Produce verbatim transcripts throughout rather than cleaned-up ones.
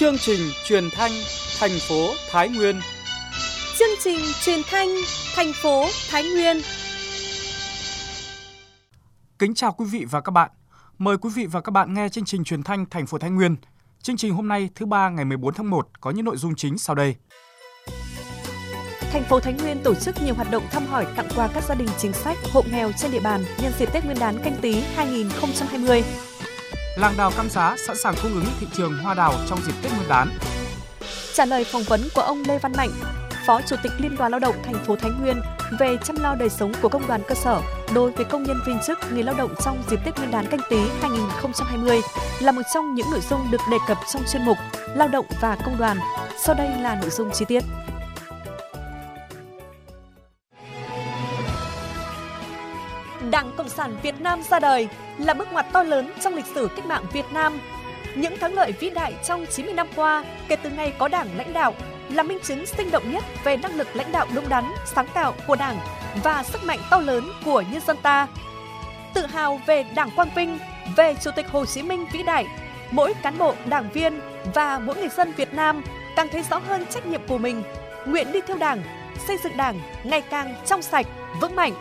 Chương trình truyền thanh thành phố Thái Nguyên. Chương trình truyền thanh thành phố Thái Nguyên. Kính chào quý vị và các bạn. Mời quý vị và các bạn nghe chương trình truyền thanh thành phố Thái Nguyên. Chương trình hôm nay thứ ba ngày mười bốn tháng một có những nội dung chính sau đây. Thành phố Thái Nguyên tổ chức nhiều hoạt động thăm hỏi, tặng quà các gia đình chính sách, hộ nghèo trên địa bàn nhân dịp Tết Nguyên đán Canh Tý hai không hai không. Làng đào Cam Giá sẵn sàng cung ứng thị trường hoa đào trong dịp Tết Nguyên đán. Trả lời phỏng vấn của ông Lê Văn Mạnh, Phó Chủ tịch Liên đoàn Lao động thành phố Thái Nguyên về chăm lo đời sống của công đoàn cơ sở đối với công nhân viên chức, người lao động trong dịp Tết Nguyên đán Canh Tý hai không hai không là một trong những nội dung được đề cập trong chuyên mục Lao động và công đoàn. Sau đây là nội dung chi tiết. Đảng Cộng sản Việt Nam ra đời là bước ngoặt to lớn trong lịch sử cách mạng Việt Nam. Những thắng lợi vĩ đại trong chín mươi năm qua kể từ ngày có Đảng lãnh đạo là minh chứng sinh động nhất về năng lực lãnh đạo đúng đắn, sáng tạo của Đảng và sức mạnh to lớn của nhân dân ta. Tự hào về Đảng quang vinh, về Chủ tịch Hồ Chí Minh vĩ đại, mỗi cán bộ, đảng viên và mỗi người dân Việt Nam càng thấy rõ hơn trách nhiệm của mình, nguyện đi theo Đảng, xây dựng Đảng ngày càng trong sạch, vững mạnh.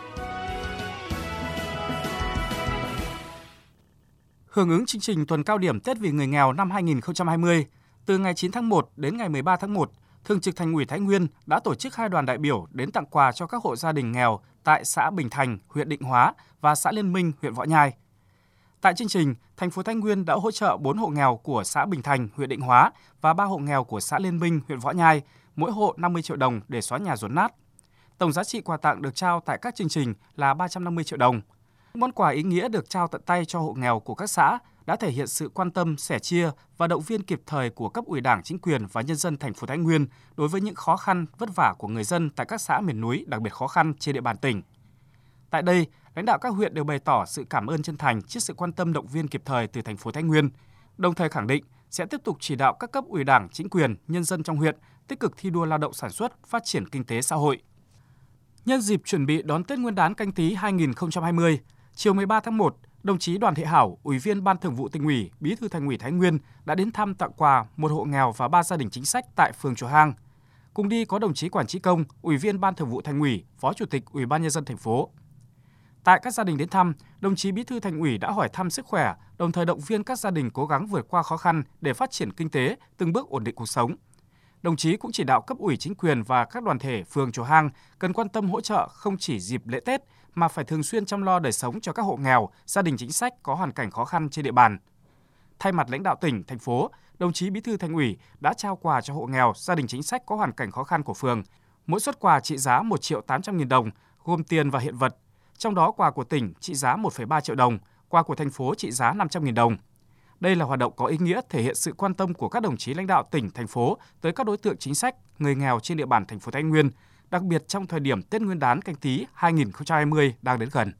Hưởng ứng chương trình tuần cao điểm Tết vì người nghèo năm hai không hai không, từ ngày chín tháng một đến ngày mười ba tháng một, Thường trực Thành ủy Thái Nguyên đã tổ chức hai đoàn đại biểu đến tặng quà cho các hộ gia đình nghèo tại xã Bình Thành, huyện Định Hóa và xã Liên Minh, huyện Võ Nhai. Tại chương trình, thành phố Thái Nguyên đã hỗ trợ bốn hộ nghèo của xã Bình Thành, huyện Định Hóa và ba hộ nghèo của xã Liên Minh, huyện Võ Nhai, mỗi hộ năm mươi triệu đồng để xóa nhà dột nát. Tổng giá trị quà tặng được trao tại các chương trình là ba trăm năm mươi triệu đồng. Món quà ý nghĩa được trao tận tay cho hộ nghèo của các xã đã thể hiện sự quan tâm, sẻ chia và động viên kịp thời của cấp ủy Đảng, chính quyền và nhân dân thành phố Thái Nguyên đối với những khó khăn, vất vả của người dân tại các xã miền núi đặc biệt khó khăn trên địa bàn tỉnh. Tại đây, lãnh đạo các huyện đều bày tỏ sự cảm ơn chân thành trước sự quan tâm động viên kịp thời từ thành phố Thái Nguyên, đồng thời khẳng định sẽ tiếp tục chỉ đạo các cấp ủy Đảng, chính quyền, nhân dân trong huyện tích cực thi đua lao động sản xuất, phát triển kinh tế xã hội. Nhân dịp chuẩn bị đón Tết Nguyên đán Canh Tý hai không hai không, chiều mười ba tháng một, đồng chí Đoàn Thị Hảo, Ủy viên Ban Thường vụ Tỉnh ủy, Bí thư Thành ủy Thái Nguyên đã đến thăm tặng quà một hộ nghèo và ba gia đình chính sách tại phường Chùa Hang. Cùng đi có đồng chí Quản Trí Công, Ủy viên Ban Thường vụ Thành ủy, Phó Chủ tịch Ủy ban nhân dân thành phố. Tại các gia đình đến thăm, đồng chí Bí thư Thành ủy đã hỏi thăm sức khỏe, đồng thời động viên các gia đình cố gắng vượt qua khó khăn để phát triển kinh tế, từng bước ổn định cuộc sống. Đồng chí cũng chỉ đạo cấp ủy chính quyền và các đoàn thể phường Chùa Hang cần quan tâm hỗ trợ không chỉ dịp lễ Tết mà phải thường xuyên chăm lo đời sống cho các hộ nghèo, gia đình chính sách có hoàn cảnh khó khăn trên địa bàn. Thay mặt lãnh đạo tỉnh, thành phố, đồng chí Bí thư Thành ủy đã trao quà cho hộ nghèo, gia đình chính sách có hoàn cảnh khó khăn của phường. Mỗi suất quà trị giá một triệu tám trăm nghìn đồng, gồm tiền và hiện vật. Trong đó quà của tỉnh trị giá một phẩy ba triệu đồng, quà của thành phố trị giá năm trăm nghìn đồng. Đây là hoạt động có ý nghĩa thể hiện sự quan tâm của các đồng chí lãnh đạo tỉnh, thành phố tới các đối tượng chính sách, người nghèo trên địa bàn thành phố Thái Nguyên, đặc biệt trong thời điểm Tết Nguyên đán Canh Tý hai không hai không đang đến gần.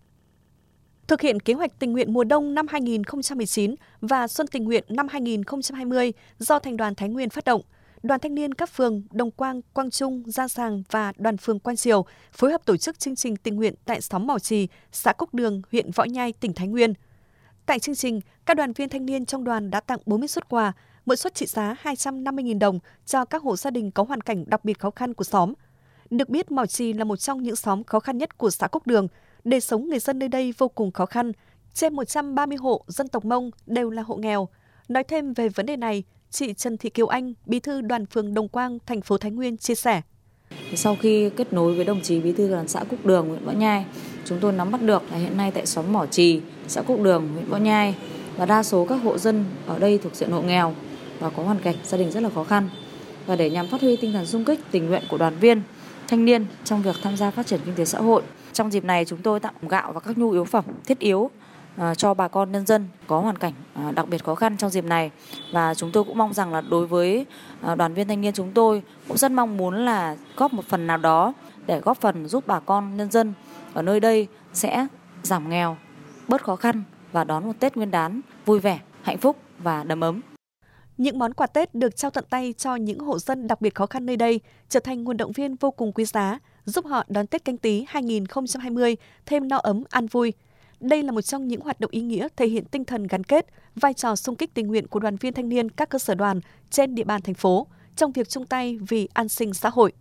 Thực hiện kế hoạch tình nguyện mùa đông năm hai không một chín và Xuân tình nguyện năm hai không hai không do Thành đoàn Thái Nguyên phát động, Đoàn Thanh niên các phường Đồng Quang, Quang Trung, Gia Sàng và Đoàn phường Quang Triều phối hợp tổ chức chương trình tình nguyện tại xóm Mỏ Trì, xã Cốc Đường, huyện Võ Nhai, tỉnh Thái Nguyên. Tại chương trình, các đoàn viên thanh niên trong đoàn đã tặng bốn mươi suất quà, mỗi suất trị giá hai trăm năm mươi nghìn đồng cho các hộ gia đình có hoàn cảnh đặc biệt khó khăn của xóm. Được biết, Mỏ Trì là một trong những xóm khó khăn nhất của xã Cốc Đường. Đời sống người dân nơi đây vô cùng khó khăn. Trên một trăm ba mươi hộ dân tộc Mông đều là hộ nghèo. Nói thêm về vấn đề này, chị Trần Thị Kiều Anh, Bí thư Đoàn phường Đồng Quang, thành phố Thái Nguyên chia sẻ. Sau khi kết nối với đồng chí Bí thư Đoàn xã Cốc Đường, huyện Võ Nhai, chúng tôi nắm bắt được là hiện nay tại xóm Mỏ Trì, xã Cốc Đường, huyện Võ Nhai và đa số các hộ dân ở đây thuộc diện hộ nghèo và có hoàn cảnh gia đình rất là khó khăn. Và để nhằm phát huy tinh thần xung kích tình nguyện của đoàn viên thanh niên trong việc tham gia phát triển kinh tế xã hội, trong dịp này chúng tôi tặng gạo và các nhu yếu phẩm thiết yếu uh, cho bà con nhân dân có hoàn cảnh uh, đặc biệt khó khăn trong dịp này. Và chúng tôi cũng mong rằng là đối với uh, đoàn viên thanh niên chúng tôi cũng rất mong muốn là góp một phần nào đó để góp phần giúp bà con nhân dân ở nơi đây sẽ giảm nghèo, bớt khó khăn và đón một Tết Nguyên đán vui vẻ, hạnh phúc và đầm ấm. Những món quà Tết được trao tận tay cho những hộ dân đặc biệt khó khăn nơi đây trở thành nguồn động viên vô cùng quý giá, giúp họ đón Tết Canh Tý hai không hai không thêm no ấm, an vui. Đây là một trong những hoạt động ý nghĩa thể hiện tinh thần gắn kết, vai trò xung kích tình nguyện của đoàn viên thanh niên các cơ sở đoàn trên địa bàn thành phố trong việc chung tay vì an sinh xã hội.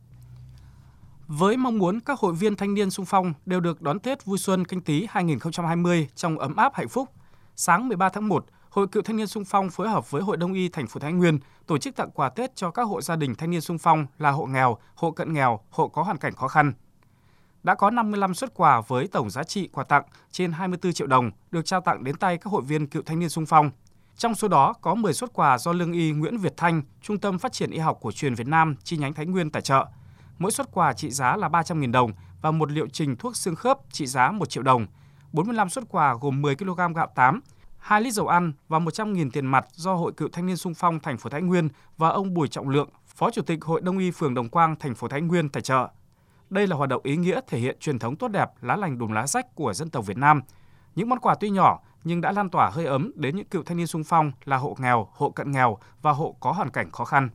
Với mong muốn các hội viên thanh niên xung phong đều được đón Tết vui xuân Canh Tý hai không hai không trong ấm áp hạnh phúc, sáng mười ba tháng một, Hội Cựu Thanh niên xung phong phối hợp với Hội Đông y thành phố Thái Nguyên tổ chức tặng quà Tết cho các hộ gia đình thanh niên xung phong là hộ nghèo, hộ cận nghèo, hộ có hoàn cảnh khó khăn. Đã có năm mươi lăm suất quà với tổng giá trị quà tặng trên hai mươi tư triệu đồng được trao tặng đến tay các hội viên cựu thanh niên xung phong. Trong số đó có mười suất quà do Lương y Nguyễn Việt Thanh, Trung tâm Phát triển Y học cổ truyền Việt Nam chi nhánh Thái Nguyên tài trợ. Mỗi suất quà trị giá là ba trăm nghìn đồng và một liệu trình thuốc xương khớp trị giá một triệu đồng. bốn mươi lăm suất quà gồm mười ki lô gam gạo tám, hai lít dầu ăn và một trăm nghìn tiền mặt do Hội Cựu Thanh niên xung phong thành phố Thái Nguyên và ông Bùi Trọng Lượng, Phó Chủ tịch Hội Đông y phường Đồng Quang thành phố Thái Nguyên tài trợ. Đây là hoạt động ý nghĩa thể hiện truyền thống tốt đẹp lá lành đùm lá rách của dân tộc Việt Nam. Những món quà tuy nhỏ nhưng đã lan tỏa hơi ấm đến những cựu thanh niên xung phong là hộ nghèo, hộ cận nghèo và hộ có hoàn cảnh khó khăn.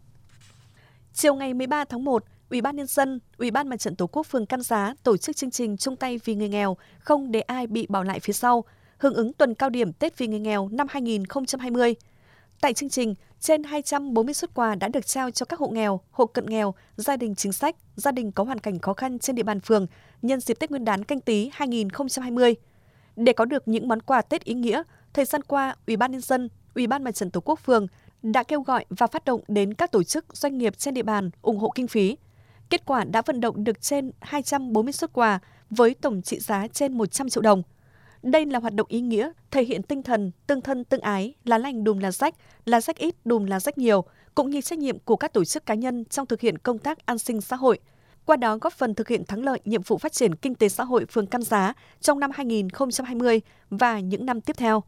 Chiều ngày mười ba tháng một, Ủy ban Nhân dân, Ủy ban Mặt trận Tổ quốc phường Cam Giá tổ chức chương trình chung tay vì người nghèo, không để ai bị bỏ lại phía sau, hưởng ứng tuần cao điểm Tết vì người nghèo năm hai không hai không. Tại chương trình, trên hai trăm bốn mươi suất quà đã được trao cho các hộ nghèo, hộ cận nghèo, gia đình chính sách, gia đình có hoàn cảnh khó khăn trên địa bàn phường nhân dịp Tết Nguyên đán Canh Tý hai không hai không. Để có được những món quà Tết ý nghĩa, thời gian qua, Ủy ban Nhân dân, Ủy ban Mặt trận Tổ quốc phường đã kêu gọi và phát động đến các tổ chức doanh nghiệp trên địa bàn ủng hộ kinh phí. Kết quả đã vận động được trên hai trăm bốn mươi suất quà với tổng trị giá trên một trăm triệu đồng. Đây là hoạt động ý nghĩa, thể hiện tinh thần tương thân tương ái, lá lành đùm lá rách, lá rách ít đùm lá rách nhiều, cũng như trách nhiệm của các tổ chức cá nhân trong thực hiện công tác an sinh xã hội. Qua đó góp phần thực hiện thắng lợi nhiệm vụ phát triển kinh tế xã hội phường Cam Giá trong năm hai không hai không và những năm tiếp theo.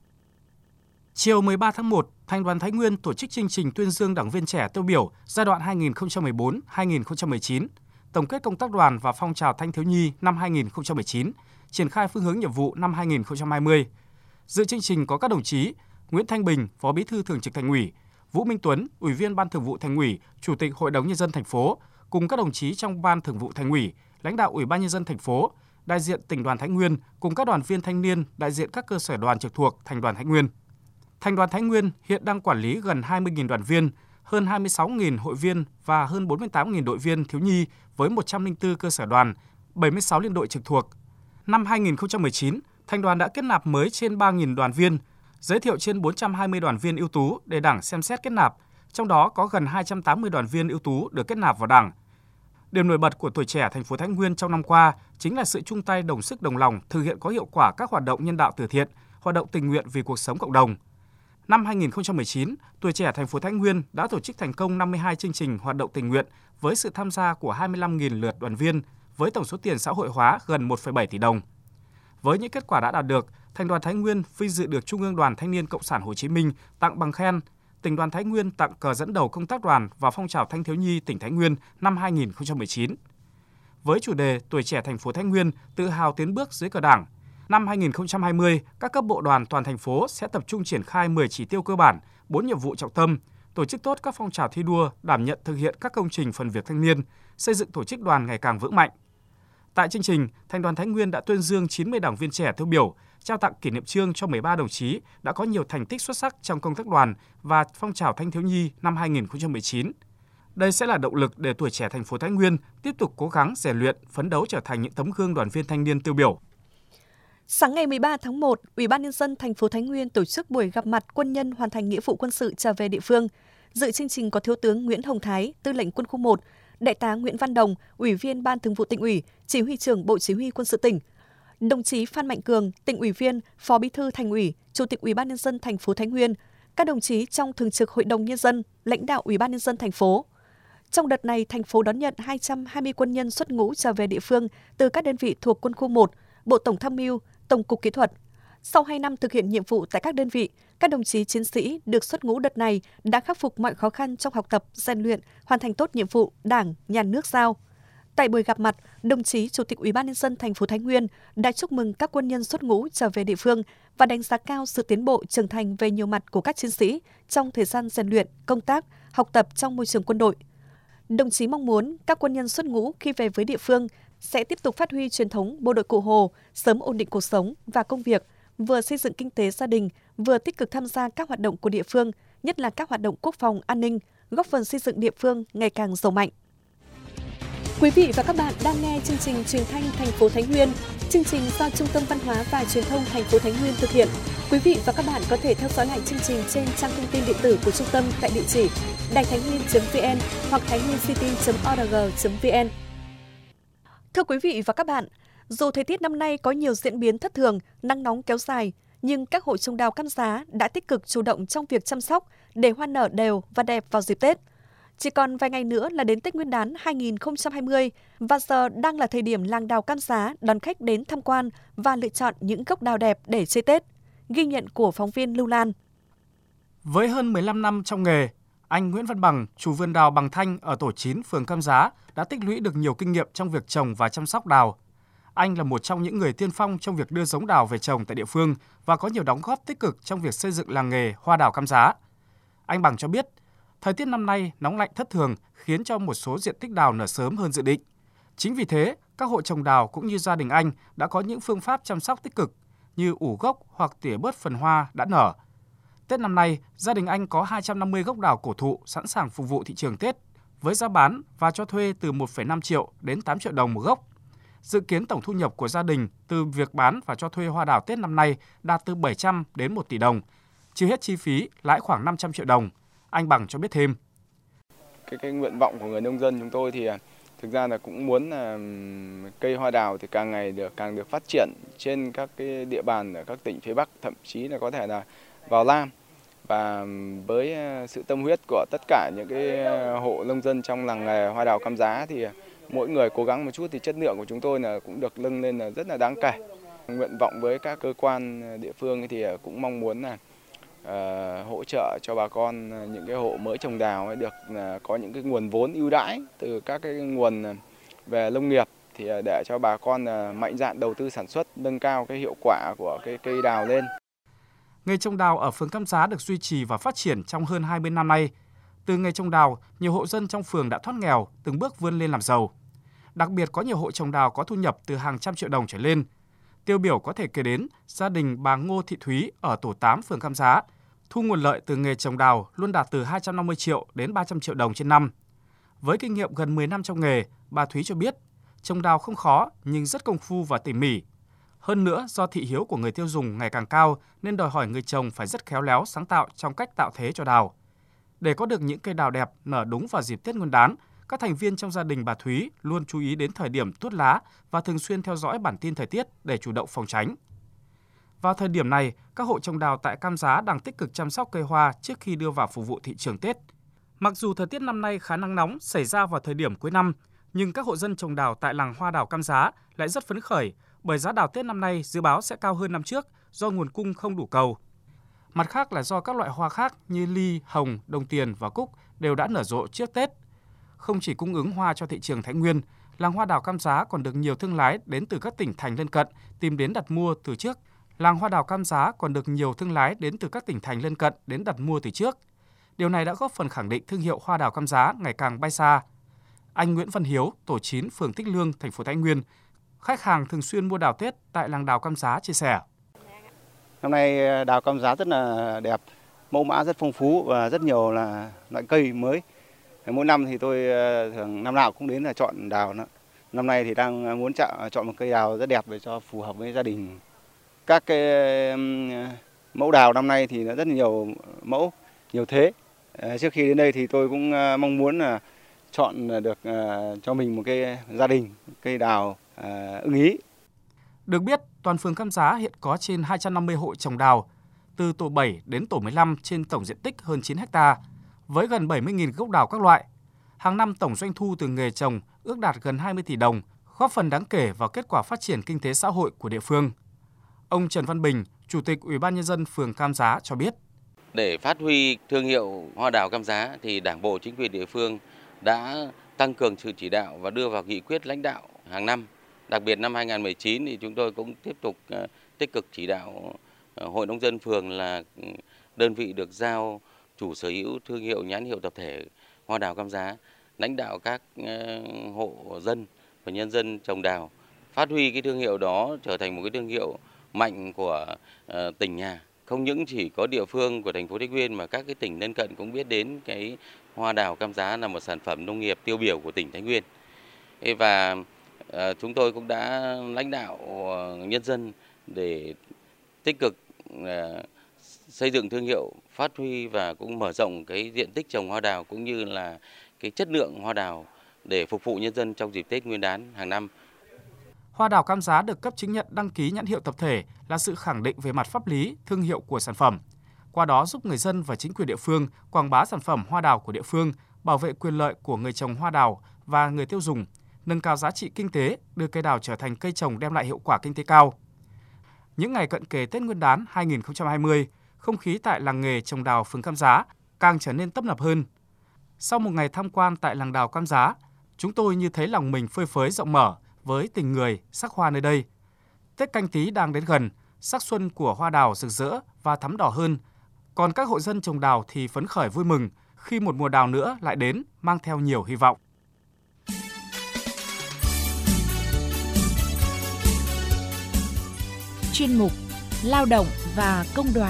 Chiều mười ba tháng một, Thành đoàn Thái Nguyên tổ chức chương trình tuyên dương đảng viên trẻ tiêu biểu giai đoạn hai nghìn không trăm mười bốn đến hai nghìn không trăm mười chín, tổng kết công tác đoàn và phong trào thanh thiếu nhi năm hai nghìn không trăm mười chín, triển khai phương hướng nhiệm vụ năm hai nghìn không trăm hai mươi. Dự chương trình có các đồng chí Nguyễn Thanh Bình, Phó Bí thư Thường trực Thành ủy, Vũ Minh Tuấn, Ủy viên Ban Thường vụ Thành ủy, Chủ tịch Hội đồng Nhân dân thành phố, cùng các đồng chí trong Ban Thường vụ Thành ủy, lãnh đạo Ủy ban Nhân dân thành phố, đại diện tỉnh đoàn Thái Nguyên cùng các đoàn viên thanh niên đại diện các cơ sở đoàn trực thuộc Thành đoàn Thái Nguyên. Thành đoàn Thái Nguyên hiện đang quản lý gần hai mươi nghìn đoàn viên, hơn hai mươi sáu nghìn hội viên và hơn bốn mươi tám nghìn đội viên thiếu nhi với một trăm lẻ bốn cơ sở đoàn, bảy mươi sáu liên đội trực thuộc. Năm hai nghìn không trăm mười chín, Thành đoàn đã kết nạp mới trên ba nghìn đoàn viên, giới thiệu trên bốn trăm hai mươi đoàn viên ưu tú để Đảng xem xét kết nạp, trong đó có gần hai trăm tám mươi đoàn viên ưu tú được kết nạp vào Đảng. Điểm nổi bật của tuổi trẻ thành phố Thái Nguyên trong năm qua chính là sự chung tay đồng sức đồng lòng thực hiện có hiệu quả các hoạt động nhân đạo từ thiện, hoạt động tình nguyện vì cuộc sống cộng đồng. Năm hai nghìn không trăm mười chín, tuổi trẻ thành phố Thái Nguyên đã tổ chức thành công năm mươi hai chương trình hoạt động tình nguyện với sự tham gia của hai mươi lăm nghìn lượt đoàn viên với tổng số tiền xã hội hóa gần một phẩy bảy tỷ đồng. Với những kết quả đã đạt được, Thành đoàn Thái Nguyên vinh dự được Trung ương Đoàn Thanh niên Cộng sản Hồ Chí Minh tặng bằng khen, Tỉnh đoàn Thái Nguyên tặng cờ dẫn đầu công tác đoàn và phong trào thanh thiếu nhi tỉnh Thái Nguyên năm hai nghìn không trăm mười chín. Với chủ đề Tuổi trẻ thành phố Thái Nguyên tự hào tiến bước dưới cờ Đảng, năm hai nghìn không trăm hai mươi, các cấp bộ đoàn toàn thành phố sẽ tập trung triển khai mười chỉ tiêu cơ bản, bốn nhiệm vụ trọng tâm, tổ chức tốt các phong trào thi đua, đảm nhận thực hiện các công trình phần việc thanh niên, xây dựng tổ chức đoàn ngày càng vững mạnh. Tại chương trình, Thành đoàn Thái Nguyên đã tuyên dương chín mươi đảng viên trẻ tiêu biểu, trao tặng kỷ niệm chương cho mười ba đồng chí đã có nhiều thành tích xuất sắc trong công tác đoàn và phong trào thanh thiếu nhi năm hai nghìn không trăm mười chín. Đây sẽ là động lực để tuổi trẻ thành phố Thái Nguyên tiếp tục cố gắng rèn luyện, phấn đấu trở thành những tấm gương đoàn viên thanh niên tiêu biểu. Sáng ngày mười ba tháng một, Ủy ban Nhân dân thành phố Thái Nguyên tổ chức buổi gặp mặt quân nhân hoàn thành nghĩa vụ quân sự trở về địa phương. Dự chương trình có Thiếu tướng Nguyễn Hồng Thái, Tư lệnh Quân khu một, Đại tá Nguyễn Văn Đồng, Ủy viên Ban Thường vụ Tỉnh ủy, Chỉ huy trưởng Bộ Chỉ huy Quân sự tỉnh, đồng chí Phan Mạnh Cường, Tỉnh ủy viên, Phó Bí thư Thành ủy, Chủ tịch Ủy ban Nhân dân thành phố Thái Nguyên, các đồng chí trong Thường trực Hội đồng Nhân dân, lãnh đạo Ủy ban Nhân dân thành phố. Trong đợt này, thành phố đón nhận hai trăm hai mươi quân nhân xuất ngũ trở về địa phương từ các đơn vị thuộc Quân khu một, Bộ Tổng tham mưu, Tổng cục Kỹ thuật. Sau hai năm thực hiện nhiệm vụ tại các đơn vị, các đồng chí chiến sĩ được xuất ngũ đợt này đã khắc phục mọi khó khăn trong học tập, rèn luyện, hoàn thành tốt nhiệm vụ Đảng, Nhà nước giao. Tại buổi gặp mặt, đồng chí Chủ tịch Ủy ban Nhân dân thành phố Thái Nguyên đã chúc mừng các quân nhân xuất ngũ trở về địa phương và đánh giá cao sự tiến bộ trưởng thành về nhiều mặt của các chiến sĩ trong thời gian rèn luyện, công tác, học tập trong môi trường quân đội. Đồng chí mong muốn các quân nhân xuất ngũ khi về với địa phương sẽ tiếp tục phát huy truyền thống bộ đội Cụ Hồ, sớm ổn định cuộc sống và công việc vừa xây dựng kinh tế gia đình, vừa tích cực tham gia các hoạt động của địa phương, nhất là các hoạt động quốc phòng, an ninh, góp phần xây dựng địa phương ngày càng giàu mạnh. Quý vị và các bạn đang nghe chương trình Truyền thanh thành phố Thái Nguyên. Chương trình do Trung tâm Văn hóa và Truyền thông thành phố Thái Nguyên thực hiện. Quý vị và các bạn có thể theo dõi lại chương trình trên trang thông tin điện tử của trung tâm tại địa chỉ đài thái nguyên chấm vn hoặc thái nguyên city chấm org chấm vn. Thưa quý vị và các bạn, dù thời tiết năm nay có nhiều diễn biến thất thường, nắng nóng kéo dài, nhưng các hộ trồng đào Cam Giá đã tích cực chủ động trong việc chăm sóc để hoa nở đều và đẹp vào dịp Tết. Chỉ còn vài ngày nữa là đến Tết Nguyên đán hai nghìn không trăm hai mươi và giờ đang là thời điểm làng đào Cam Giá đón khách đến tham quan và lựa chọn những gốc đào đẹp để chơi Tết. Ghi nhận của phóng viên Lưu Lan. Với hơn mười lăm năm trong nghề, anh Nguyễn Văn Bằng, chủ vườn đào Bằng Thanh ở tổ chín phường Cam Giá đã tích lũy được nhiều kinh nghiệm trong việc trồng và chăm sóc đào. Anh là một trong những người tiên phong trong việc đưa giống đào về trồng tại địa phương và có nhiều đóng góp tích cực trong việc xây dựng làng nghề hoa đào Cam Giá. Anh Bằng cho biết, thời tiết năm nay nóng lạnh thất thường khiến cho một số diện tích đào nở sớm hơn dự định. Chính vì thế, các hộ trồng đào cũng như gia đình anh đã có những phương pháp chăm sóc tích cực như ủ gốc hoặc tỉa bớt phần hoa đã nở. Tết năm nay, gia đình anh có hai trăm năm mươi gốc đào cổ thụ sẵn sàng phục vụ thị trường Tết với giá bán và cho thuê từ một phẩy năm triệu đến tám triệu đồng một gốc. Dự kiến tổng thu nhập của gia đình từ việc bán và cho thuê hoa đào Tết năm nay đạt từ bảy trăm đến một tỷ đồng. Trừ hết chi phí, lãi khoảng năm trăm triệu đồng. Anh Bằng cho biết thêm. Cái, cái nguyện vọng của người nông dân chúng tôi thì thực ra là cũng muốn là cây hoa đào thì càng ngày được càng được phát triển trên các cái địa bàn ở các tỉnh phía Bắc, thậm chí là có thể là vào Nam. Và với sự tâm huyết của tất cả những cái hộ nông dân trong làng nghề hoa đào Cam Giá thì mỗi người cố gắng một chút thì chất lượng của chúng tôi là cũng được nâng lên là rất là đáng kể. Nguyện vọng với các cơ quan địa phương thì cũng mong muốn là uh, hỗ trợ cho bà con những cái hộ mới trồng đào được uh, có những cái nguồn vốn ưu đãi từ các cái nguồn về nông nghiệp thì uh, để cho bà con uh, mạnh dạn đầu tư sản xuất, nâng cao cái hiệu quả của cái cây đào lên. Nghề trồng đào ở phường Cam Giá được duy trì và phát triển trong hơn hai mươi năm nay. Từ nghề trồng đào, nhiều hộ dân trong phường đã thoát nghèo, từng bước vươn lên làm giàu. Đặc biệt có nhiều hộ trồng đào có thu nhập từ hàng trăm triệu đồng trở lên. Tiêu biểu có thể kể đến gia đình bà Ngô Thị Thúy ở tổ tám phường Cam Giá, thu nguồn lợi từ nghề trồng đào luôn đạt từ hai trăm năm mươi triệu đến ba trăm triệu đồng trên năm. Với kinh nghiệm gần mười năm trong nghề, bà Thúy cho biết, trồng đào không khó nhưng rất công phu và tỉ mỉ. Hơn nữa, do thị hiếu của người tiêu dùng ngày càng cao nên đòi hỏi người trồng phải rất khéo léo, sáng tạo trong cách tạo thế cho đào. Để có được những cây đào đẹp nở đúng vào dịp Tết Nguyên đán, các thành viên trong gia đình bà Thúy luôn chú ý đến thời điểm tuốt lá và thường xuyên theo dõi bản tin thời tiết để chủ động phòng tránh. Vào thời điểm này, các hộ trồng đào tại Cam Giá đang tích cực chăm sóc cây hoa trước khi đưa vào phục vụ thị trường Tết. Mặc dù thời tiết năm nay khá nắng nóng xảy ra vào thời điểm cuối năm, nhưng các hộ dân trồng đào tại làng hoa đào Cam Giá lại rất phấn khởi bởi giá đào Tết năm nay dự báo sẽ cao hơn năm trước do nguồn cung không đủ cầu. Mặt khác là do các loại hoa khác như ly, hồng, đồng tiền và cúc đều đã nở rộ trước Tết. Không chỉ cung ứng hoa cho thị trường Thái Nguyên, làng hoa đào Cam Giá còn được nhiều thương lái đến từ các tỉnh thành lân cận tìm đến đặt mua từ trước. Làng hoa đào Cam Giá còn được nhiều thương lái đến từ các tỉnh thành lân cận đến đặt mua từ trước. Điều này đã góp phần khẳng định thương hiệu hoa đào Cam Giá ngày càng bay xa. Anh Nguyễn Văn Hiếu, tổ chín phường Tích Lương, thành phố Thái Nguyên, khách hàng thường xuyên mua đào Tết tại làng đào Cam Giá chia sẻ. Năm nay đào Cam Giá rất là đẹp, mẫu mã rất phong phú và rất nhiều là loại cây mới. Mỗi năm thì tôi thường năm nào cũng đến là chọn đào. Năm nay thì đang muốn chọn một cây đào rất đẹp để cho phù hợp với gia đình. Các cái mẫu đào năm nay thì nó rất nhiều mẫu, nhiều thế. Trước khi đến đây thì tôi cũng mong muốn là chọn được cho mình một cái gia đình, cây đào ưng ý. Được biết, toàn phường Cam Giá hiện có trên hai trăm năm mươi hộ trồng đào, từ tổ bảy đến tổ mười lăm trên tổng diện tích hơn chín héc ta, với gần bảy mươi nghìn gốc đào các loại. Hàng năm tổng doanh thu từ nghề trồng ước đạt gần hai mươi tỷ đồng, góp phần đáng kể vào kết quả phát triển kinh tế xã hội của địa phương. Ông Trần Văn Bình, Chủ tịch Ủy ban Nhân dân phường Cam Giá cho biết. Để phát huy thương hiệu hoa đào Cam Giá thì Đảng bộ, chính quyền địa phương đã tăng cường sự chỉ đạo và đưa vào nghị quyết lãnh đạo hàng năm. Đặc biệt năm hai nghìn không trăm mười chín thì chúng tôi cũng tiếp tục tích cực chỉ đạo Hội nông dân phường là đơn vị được giao chủ sở hữu thương hiệu, nhãn hiệu tập thể hoa đào Cam Giá, lãnh đạo các hộ dân và nhân dân trồng đào phát huy cái thương hiệu đó trở thành một cái thương hiệu mạnh của uh, tỉnh nhà. Không những chỉ có địa phương của thành phố Thái Nguyên mà các cái tỉnh lân cận cũng biết đến cái hoa đào cam giá là một sản phẩm nông nghiệp tiêu biểu của tỉnh Thái Nguyên. Và uh, chúng tôi cũng đã lãnh đạo uh, nhân dân để tích cực uh, xây dựng thương hiệu, phát huy và cũng mở rộng cái diện tích trồng hoa đào cũng như là cái chất lượng hoa đào để phục vụ nhân dân trong dịp Tết Nguyên đán hàng năm. Hoa đào cam giá được cấp chứng nhận đăng ký nhãn hiệu tập thể là sự khẳng định về mặt pháp lý, thương hiệu của sản phẩm. Qua đó giúp người dân và chính quyền địa phương quảng bá sản phẩm hoa đào của địa phương, bảo vệ quyền lợi của người trồng hoa đào và người tiêu dùng, nâng cao giá trị kinh tế, đưa cây đào trở thành cây trồng đem lại hiệu quả kinh tế cao. Những ngày cận kề Tết Nguyên đán hai nghìn không trăm hai mươi, không khí tại làng nghề trồng đào phường Cam Giá càng trở nên tấp nập hơn. Sau một ngày tham quan tại làng đào Cam Giá, chúng tôi như thấy lòng mình phơi phới rộng mở với tình người, sắc hoa nơi đây. Tết Canh Tý đang đến gần, sắc xuân của hoa đào rực rỡ và thắm đỏ hơn. Còn các hộ dân trồng đào thì phấn khởi vui mừng khi một mùa đào nữa lại đến, mang theo nhiều hy vọng. Chuyên mục Lao động và Công đoàn.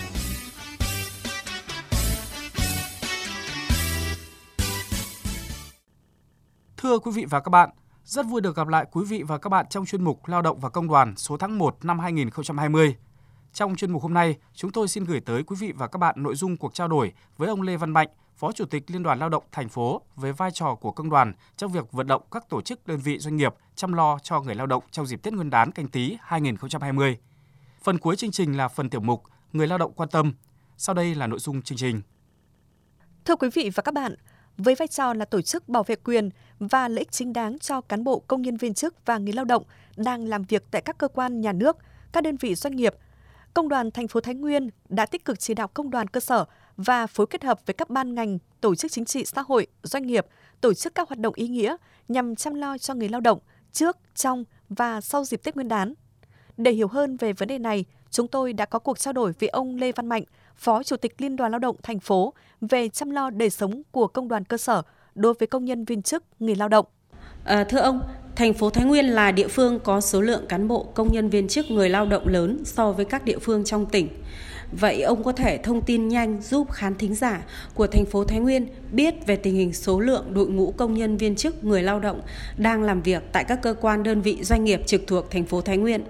Thưa quý vị và các bạn, rất vui được gặp lại quý vị và các bạn trong chuyên mục Lao động và Công đoàn số tháng một năm hai nghìn không trăm hai mươi. Trong chuyên mục hôm nay, chúng tôi xin gửi tới quý vị và các bạn nội dung cuộc trao đổi với ông Lê Văn Mạnh, Phó Chủ tịch Liên đoàn Lao động thành phố về vai trò của công đoàn trong việc vận động các tổ chức, đơn vị, doanh nghiệp chăm lo cho người lao động trong dịp Tết Nguyên đán Canh Tý hai nghìn không trăm hai mươi. Phần cuối chương trình là phần tiểu mục Người lao động quan tâm. Sau đây là nội dung chương trình. Thưa quý vị và các bạn, với vai trò là tổ chức bảo vệ quyền và lợi ích chính đáng cho cán bộ, công nhân viên chức và người lao động đang làm việc tại các cơ quan nhà nước, các đơn vị doanh nghiệp, Công đoàn thành phố Thái Nguyên đã tích cực chỉ đạo công đoàn cơ sở và phối kết hợp với các ban ngành, tổ chức chính trị xã hội, doanh nghiệp tổ chức các hoạt động ý nghĩa nhằm chăm lo cho người lao động trước, trong và sau dịp Tết Nguyên đán. Để hiểu hơn về vấn đề này, chúng tôi đã có cuộc trao đổi với ông Lê Văn Mạnh, Phó Chủ tịch Liên đoàn Lao động thành phố về chăm lo đời sống của công đoàn cơ sở đối với công nhân viên chức, người lao động. À, thưa ông, thành phố Thái Nguyên là địa phương có số lượng cán bộ, công nhân viên chức, người lao động lớn so với các địa phương trong tỉnh. Vậy ông có thể thông tin nhanh giúp khán thính giả của thành phố Thái Nguyên biết về tình hình số lượng đội ngũ công nhân viên chức, người lao động đang làm việc tại các cơ quan, đơn vị, doanh nghiệp trực thuộc thành phố Thái Nguyên?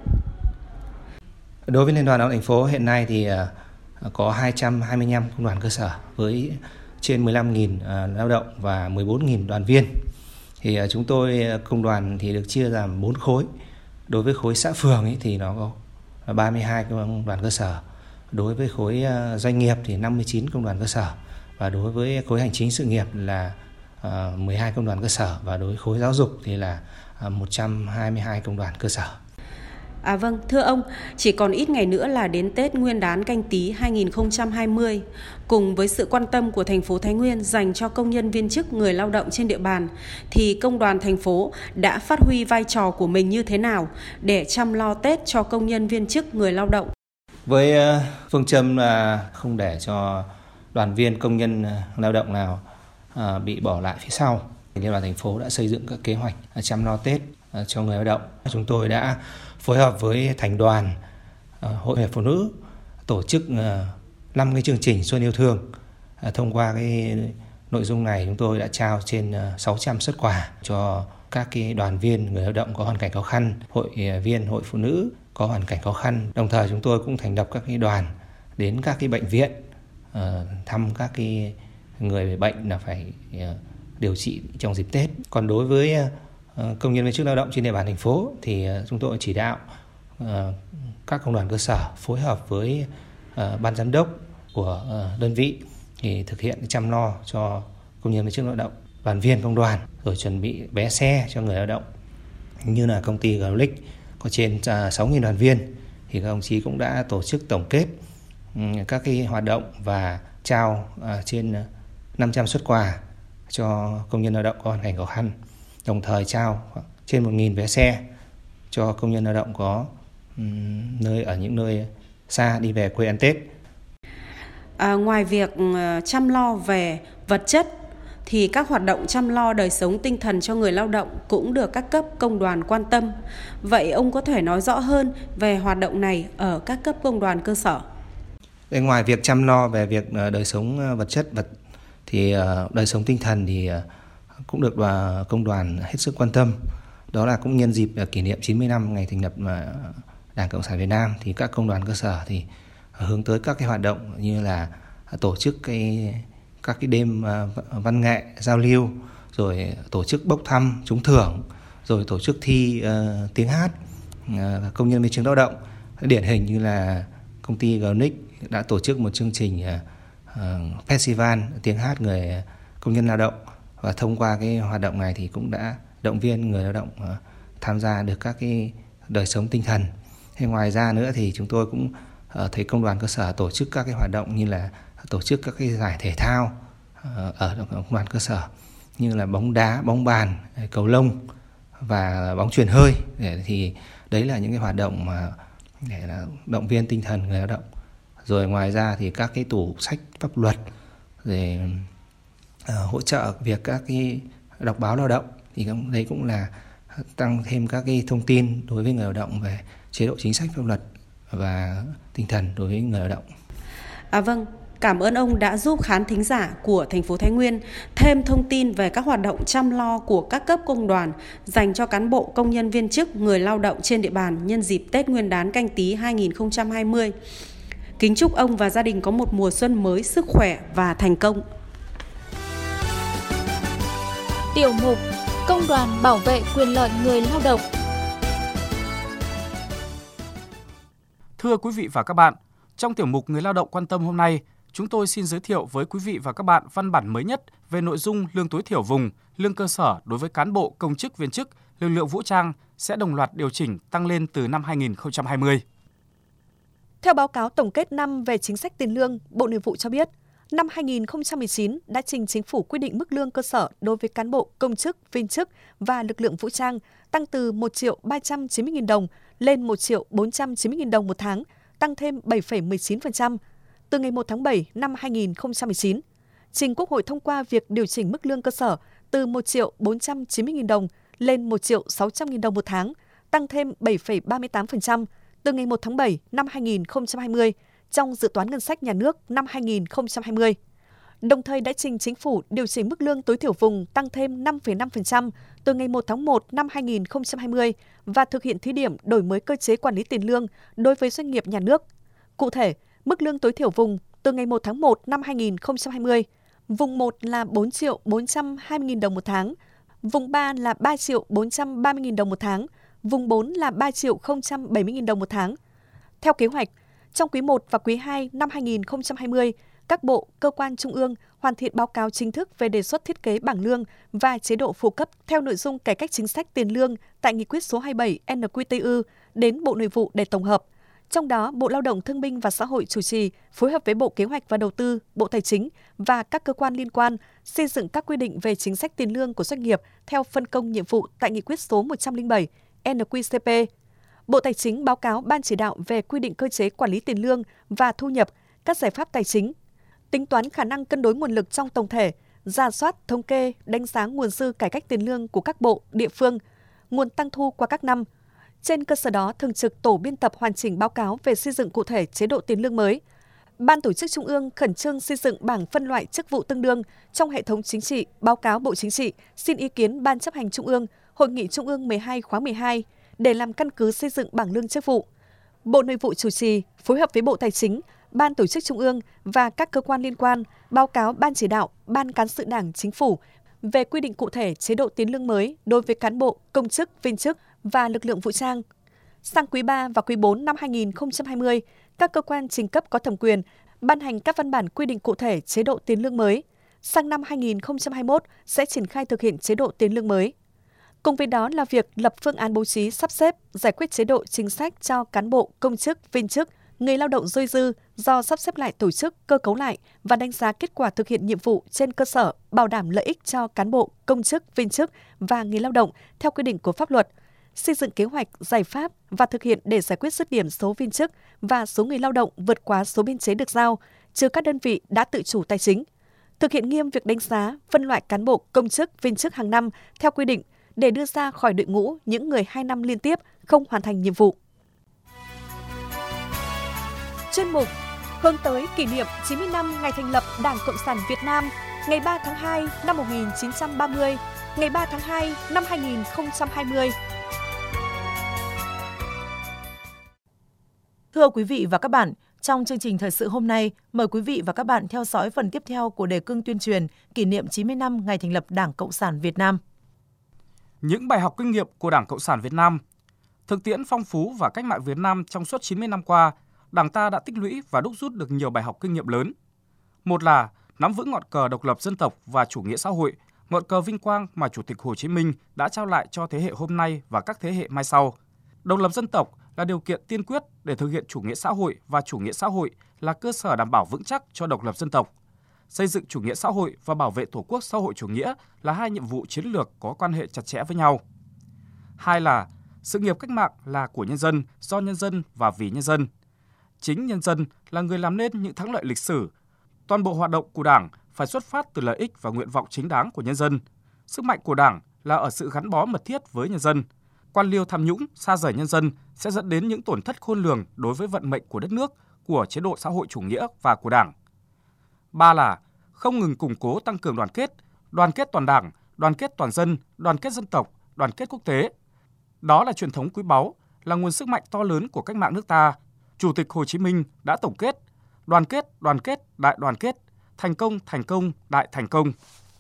Đối với Liên đoàn Lao động thành phố hiện nay thì có hai trăm hai mươi lăm công đoàn cơ sở với trên mười lăm nghìn lao động và mười bốn nghìn đoàn viên. Thì chúng tôi công đoàn thì được chia làm bốn khối. Đối với khối xã phường ấy thì nó có ba mươi hai công đoàn cơ sở. Đối với khối doanh nghiệp thì năm mươi chín công đoàn cơ sở. Và đối với khối hành chính sự nghiệp là mười hai công đoàn cơ sở. Và đối với khối giáo dục thì là một trăm hai mươi hai công đoàn cơ sở. À vâng, thưa ông, chỉ còn ít ngày nữa là đến Tết Nguyên đán Canh Tý hai nghìn không trăm hai mươi. Cùng với sự quan tâm của thành phố Thái Nguyên dành cho công nhân viên chức, người lao động trên địa bàn, thì công đoàn thành phố đã phát huy vai trò của mình như thế nào để chăm lo Tết cho công nhân viên chức, người lao động? Với phương châm là không để cho đoàn viên, công nhân lao động nào bị bỏ lại phía sau, Liên đoàn thành phố đã xây dựng các kế hoạch chăm lo Tết cho người lao động. Chúng tôi đã phối hợp với thành đoàn, Hội Liên hiệp Phụ nữ tổ chức năm cái chương trình Xuân yêu thương. Thông qua cái nội dung này, chúng tôi đã trao trên sáu trăm suất quà cho các cái đoàn viên, người lao động có hoàn cảnh khó khăn, hội viên, hội phụ nữ có hoàn cảnh khó khăn. Đồng thời chúng tôi cũng thành lập các cái đoàn đến các cái bệnh viện thăm các cái người bệnh là phải điều trị trong dịp Tết. Còn đối với công nhân viên chức lao động trên địa bàn thành phố thì chúng tôi chỉ đạo các công đoàn cơ sở phối hợp với ban giám đốc của đơn vị thì thực hiện chăm lo cho công nhân viên chức lao động, đoàn viên công đoàn, rồi chuẩn bị vé xe cho người lao động. Như là công ty Garlic có trên sáu nghìn đoàn viên thì các đồng chí cũng đã tổ chức tổng kết các cái hoạt động và trao trên năm trăm suất quà cho công nhân lao động có hoàn cảnh khó khăn. Đồng thời trao trên một nghìn vé xe cho công nhân lao động có um, nơi ở những nơi xa đi về quê ăn Tết. À, ngoài việc chăm lo về vật chất thì các hoạt động chăm lo đời sống tinh thần cho người lao động cũng được các cấp công đoàn quan tâm. Vậy ông có thể nói rõ hơn về hoạt động này ở các cấp công đoàn cơ sở? Ngoài việc chăm lo về việc đời sống vật chất vật thì đời sống tinh thần thì cũng được công đoàn hết sức quan tâm. Đó là cũng nhân dịp kỷ niệm chín mươi năm ngày thành lập Đảng Cộng sản Việt Nam thì các công đoàn cơ sở thì hướng tới các cái hoạt động như là tổ chức cái các cái đêm văn nghệ giao lưu, rồi tổ chức bốc thăm trúng thưởng, rồi tổ chức thi uh, tiếng hát uh, công nhân viên chức lao động. Điển hình như là công ty Gonic đã tổ chức một chương trình uh, uh, festival tiếng hát người công nhân lao động, và thông qua cái hoạt động này thì cũng đã động viên người lao động uh, tham gia được các cái đời sống tinh thần. Thế ngoài ra nữa thì chúng tôi cũng uh, thấy công đoàn cơ sở tổ chức các cái hoạt động như là tổ chức các cái giải thể thao uh, ở công đoàn cơ sở như là bóng đá, bóng bàn, cầu lông và bóng chuyền hơi. Để thì đấy là những cái hoạt động mà để là động viên tinh thần người lao động. Rồi ngoài ra thì các cái tủ sách pháp luật để uh, hỗ trợ việc các cái đọc báo lao động, thì đấy cũng là tăng thêm các cái thông tin đối với người lao động về chế độ chính sách pháp luật và tinh thần đối với người lao động. À vâng, cảm ơn ông đã giúp khán thính giả của thành phố Thái Nguyên thêm thông tin về các hoạt động chăm lo của các cấp công đoàn dành cho cán bộ, công nhân viên chức, người lao động trên địa bàn nhân dịp Tết Nguyên đán Canh Tý hai nghìn không trăm hai mươi. Kính chúc ông và gia đình có một mùa xuân mới sức khỏe và thành công. Tiểu mục Công đoàn bảo vệ quyền lợi người lao động. Thưa quý vị và các bạn, trong tiểu mục Người lao động quan tâm hôm nay, chúng tôi xin giới thiệu với quý vị và các bạn văn bản mới nhất về nội dung lương tối thiểu vùng, lương cơ sở đối với cán bộ, công chức, viên chức, lực lượng vũ trang sẽ đồng loạt điều chỉnh tăng lên từ năm hai nghìn không trăm hai mươi. Theo báo cáo tổng kết năm về chính sách tiền lương, Bộ Nội vụ cho biết, năm hai nghìn không trăm mười chín đã trình Chính phủ quy định mức lương cơ sở đối với cán bộ, công chức, viên chức và lực lượng vũ trang tăng từ một triệu ba trăm chín mươi nghìn đồng lên một triệu bốn trăm chín mươi nghìn đồng một tháng, tăng thêm bảy phẩy mười chín phần trăm từ ngày một tháng bảy năm hai nghìn không trăm mười chín. Trình Quốc hội thông qua việc điều chỉnh mức lương cơ sở từ một triệu bốn trăm chín mươi nghìn đồng lên một triệu sáu trăm nghìn đồng một tháng, tăng thêm bảy phẩy ba mươi tám phần trăm từ ngày một tháng bảy năm hai nghìn không trăm hai mươi trong dự toán ngân sách nhà nước năm hai nghìn không trăm hai mươi. Đồng thời đã trình Chính phủ điều chỉnh mức lương tối thiểu vùng tăng thêm năm phẩy năm phần trăm từ ngày một tháng một năm hai nghìn không trăm hai mươi và thực hiện thí điểm đổi mới cơ chế quản lý tiền lương đối với doanh nghiệp nhà nước. Cụ thể, mức lương tối thiểu vùng từ ngày một tháng một năm hai nghìn không trăm hai mươi, vùng một là bốn triệu bốn trăm hai mươi nghìn đồng một tháng, vùng ba là ba triệu bốn trăm ba mươi nghìn đồng một tháng, vùng bốn là ba triệu không trăm bảy mươi nghìn đồng một tháng. Theo kế hoạch, trong quý một và quý hai năm hai nghìn không trăm hai mươi, các bộ, cơ quan trung ương hoàn thiện báo cáo chính thức về đề xuất thiết kế bảng lương và chế độ phụ cấp theo nội dung cải cách chính sách tiền lương tại Nghị quyết số hai mươi bảy N Q T U đến Bộ Nội vụ để tổng hợp. Trong đó, Bộ Lao động Thương binh và Xã hội chủ trì, phối hợp với Bộ Kế hoạch và Đầu tư, Bộ Tài chính và các cơ quan liên quan xây dựng các quy định về chính sách tiền lương của doanh nghiệp theo phân công nhiệm vụ tại Nghị quyết số một trăm lẻ bảy N Q C P. Bộ Tài chính báo cáo Ban chỉ đạo về quy định cơ chế quản lý tiền lương và thu nhập, các giải pháp tài chính, tính toán khả năng cân đối nguồn lực trong tổng thể, rà soát, thống kê, đánh giá nguồn dư cải cách tiền lương của các bộ, địa phương, nguồn tăng thu qua các năm. Trên cơ sở đó, thường trực tổ biên tập hoàn chỉnh báo cáo về xây dựng cụ thể chế độ tiền lương mới. Ban Tổ chức Trung ương khẩn trương xây dựng bảng phân loại chức vụ tương đương trong hệ thống chính trị, báo cáo Bộ Chính trị, xin ý kiến Ban Chấp hành Trung ương, Hội nghị Trung ương mười hai khóa mười hai để làm căn cứ xây dựng bảng lương chức vụ. Bộ Nội vụ chủ trì, phối hợp với Bộ Tài chính, Ban Tổ chức Trung ương và các cơ quan liên quan báo cáo Ban chỉ đạo, Ban cán sự Đảng, Chính phủ về quy định cụ thể chế độ tiền lương mới đối với cán bộ, công chức, viên chức và lực lượng vũ trang. Sang quý ba và quý bốn năm hai nghìn không trăm hai mươi, các cơ quan trình cấp có thẩm quyền ban hành các văn bản quy định cụ thể chế độ tiền lương mới. Sang năm hai nghìn không trăm hai mươi mốt sẽ triển khai thực hiện chế độ tiền lương mới. Cùng với đó là việc lập phương án bố trí, sắp xếp, giải quyết chế độ chính sách cho cán bộ, công chức, viên chức, người lao động dôi dư do sắp xếp lại tổ chức, cơ cấu lại và đánh giá kết quả thực hiện nhiệm vụ trên cơ sở bảo đảm lợi ích cho cán bộ, công chức, viên chức và người lao động theo quy định của pháp luật, xây dựng kế hoạch, giải pháp và thực hiện để giải quyết dứt điểm số viên chức và số người lao động vượt quá số biên chế được giao, trừ các đơn vị đã tự chủ tài chính. thực hiện nghiêm việc đánh giá, phân loại cán bộ, công chức, viên chức hàng năm theo quy định để đưa ra khỏi đội ngũ những người hai năm liên tiếp không hoàn thành nhiệm vụ. Chuyên mục hướng tới kỷ niệm chín mươi năm ngày thành lập Đảng Cộng sản Việt Nam, ngày ba tháng hai năm một nghìn chín trăm ba mươi, ngày ba tháng hai năm hai nghìn không trăm hai mươi. Thưa quý vị và các bạn, trong chương trình thời sự hôm nay, mời quý vị và các bạn theo dõi phần tiếp theo của đề cương tuyên truyền kỷ niệm chín mươi năm ngày thành lập Đảng Cộng sản Việt Nam. Những bài học kinh nghiệm của Đảng Cộng sản Việt Nam. Thực tiễn phong phú và cách mạng Việt Nam trong suốt chín mươi năm qua, Đảng ta đã tích lũy và đúc rút được nhiều bài học kinh nghiệm lớn. Một là nắm vững ngọn cờ độc lập dân tộc và chủ nghĩa xã hội, ngọn cờ vinh quang mà Chủ tịch Hồ Chí Minh đã trao lại cho thế hệ hôm nay và các thế hệ mai sau. Độc lập dân tộc là điều kiện tiên quyết để thực hiện chủ nghĩa xã hội và chủ nghĩa xã hội là cơ sở đảm bảo vững chắc cho độc lập dân tộc. Xây dựng chủ nghĩa xã hội và bảo vệ Tổ quốc xã hội chủ nghĩa là hai nhiệm vụ chiến lược có quan hệ chặt chẽ với nhau. Hai là sự nghiệp cách mạng là của nhân dân, do nhân dân và vì nhân dân. Chính nhân dân là người làm nên những thắng lợi lịch sử. Toàn bộ hoạt động của Đảng phải xuất phát từ lợi ích và nguyện vọng chính đáng của nhân dân. Sức mạnh của Đảng là ở sự gắn bó mật thiết với nhân dân. Quan liêu tham nhũng, sa rời nhân dân sẽ dẫn đến những tổn thất khôn lường đối với vận mệnh của đất nước, của chế độ xã hội chủ nghĩa và của Đảng. Ba là không ngừng củng cố tăng cường đoàn kết, đoàn kết toàn Đảng, đoàn kết toàn dân, đoàn kết dân tộc, đoàn kết quốc tế. Đó là truyền thống quý báu, là nguồn sức mạnh to lớn của cách mạng nước ta. Chủ tịch Hồ Chí Minh đã tổng kết: đoàn kết, đoàn kết, đại đoàn kết, thành công, thành công, đại thành công.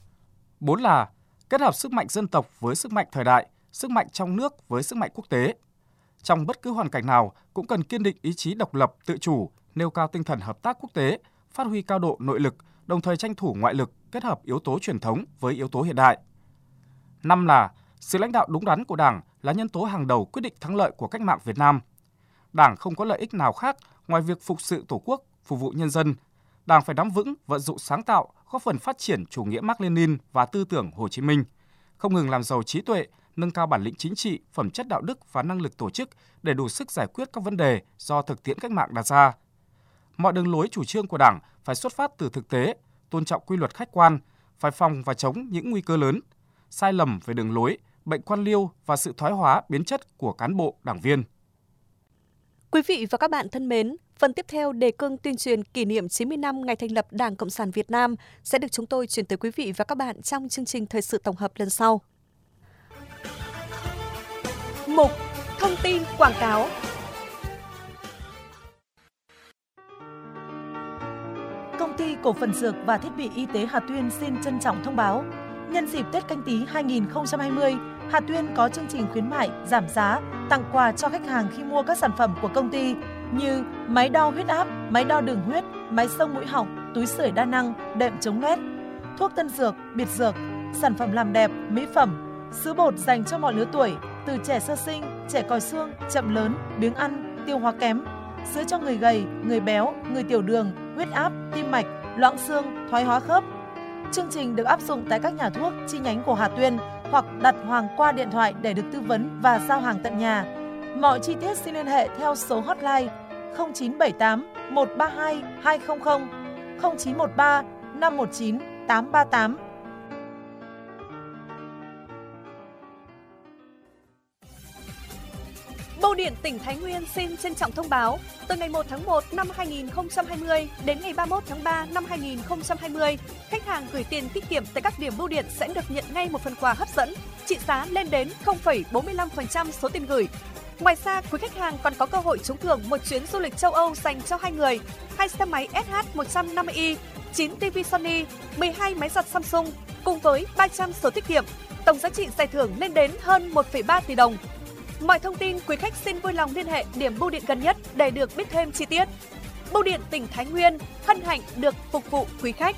Bốn là kết hợp sức mạnh dân tộc với sức mạnh thời đại, sức mạnh trong nước với sức mạnh quốc tế. Trong bất cứ hoàn cảnh nào cũng cần kiên định ý chí độc lập, tự chủ, nêu cao tinh thần hợp tác quốc tế, phát huy cao độ nội lực, đồng thời tranh thủ ngoại lực, kết hợp yếu tố truyền thống với yếu tố hiện đại. Năm là sự lãnh đạo đúng đắn của Đảng là nhân tố hàng đầu quyết định thắng lợi của cách mạng Việt Nam. Đảng không có lợi ích nào khác ngoài việc phục sự Tổ quốc, phục vụ nhân dân. Đảng phải nắm vững, vận dụng sáng tạo, góp phần phát triển chủ nghĩa Mác Lênin và tư tưởng Hồ Chí Minh, không ngừng làm giàu trí tuệ, nâng cao bản lĩnh chính trị, phẩm chất đạo đức và năng lực tổ chức để đủ sức giải quyết các vấn đề do thực tiễn cách mạng đặt ra. Mọi đường lối chủ trương của Đảng phải xuất phát từ thực tế, tôn trọng quy luật khách quan, phải phòng và chống những nguy cơ lớn, sai lầm về đường lối, bệnh quan liêu và sự thoái hóa biến chất của cán bộ, đảng viên. Quý vị và các bạn thân mến, phần tiếp theo đề cương tuyên truyền kỷ niệm chín mươi năm ngày thành lập Đảng Cộng sản Việt Nam sẽ được chúng tôi chuyển tới quý vị và các bạn trong chương trình thời sự tổng hợp lần sau. Mục Thông tin quảng cáo. Công ty Cổ phần Dược và Thiết bị Y tế Hà Tuyên xin trân trọng thông báo, nhân dịp Tết Canh Tý hai nghìn không trăm hai mươi, Hà Tuyên có chương trình khuyến mại, giảm giá, tặng quà cho khách hàng khi mua các sản phẩm của công ty như máy đo huyết áp, máy đo đường huyết, máy xông mũi họng, túi sưởi đa năng, đệm chống loét, thuốc tân dược, biệt dược, sản phẩm làm đẹp, mỹ phẩm, sữa bột dành cho mọi lứa tuổi, từ trẻ sơ sinh, trẻ còi xương, chậm lớn, biếng ăn, tiêu hóa kém, sữa cho người gầy, người béo, người tiểu đường, huyết áp, tim mạch, loãng xương, thoái hóa khớp. Chương trình được áp dụng tại các nhà thuốc chi nhánh của Hà Tuyên hoặc đặt hàng qua điện thoại để được tư vấn và giao hàng tận nhà. Mọi chi tiết xin liên hệ theo số hotline không chín bảy tám một ba hai hai không không, không chín một ba năm một chín tám ba tám. Bưu điện tỉnh Thái Nguyên xin trân trọng thông báo, từ ngày một tháng một năm hai nghìn không trăm hai mươi đến ngày ba mươi mốt tháng ba năm hai nghìn không trăm hai mươi, khách hàng gửi tiền tiết kiệm tại các điểm bưu điện sẽ được nhận ngay một phần quà hấp dẫn, trị giá lên đến không phẩy bốn mươi lăm phần trăm số tiền gửi. Ngoài ra, quý khách hàng còn có cơ hội trúng thưởng một chuyến du lịch châu Âu dành cho hai người, hai xe máy ét hát một trăm năm mươi i, chín ti vi Sony, mười hai máy giặt Samsung cùng với ba trăm sổ tiết kiệm. Tổng giá trị giải thưởng lên đến hơn một phẩy ba tỷ đồng. Mọi thông tin quý khách xin vui lòng liên hệ điểm bưu điện gần nhất để được biết thêm chi tiết. Bưu điện tỉnh Thái Nguyên hân hạnh được phục vụ quý khách.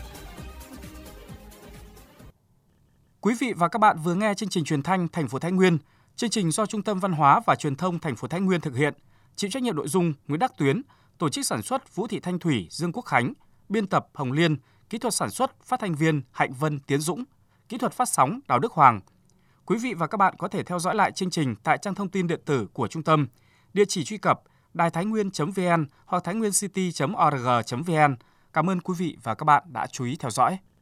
Quý vị và các bạn vừa nghe chương trình truyền thanh thành phố Thái Nguyên. Chương trình do Trung tâm Văn hóa và Truyền thông thành phố Thái Nguyên thực hiện. Chịu trách nhiệm nội dung Nguyễn Đắc Tuyến, tổ chức sản xuất Vũ Thị Thanh Thủy, Dương Quốc Khánh, biên tập Hồng Liên, kỹ thuật sản xuất phát thanh viên Hạnh Vân, Tiến Dũng, kỹ thuật phát sóng Đào Đức Hoàng. Quý vị và các bạn có thể theo dõi lại chương trình tại trang thông tin điện tử của trung tâm. Địa chỉ truy cập đài thái nguyên chấm vê en hoặc thái nguyên city chấm org chấm vê en. Cảm ơn quý vị và các bạn đã chú ý theo dõi.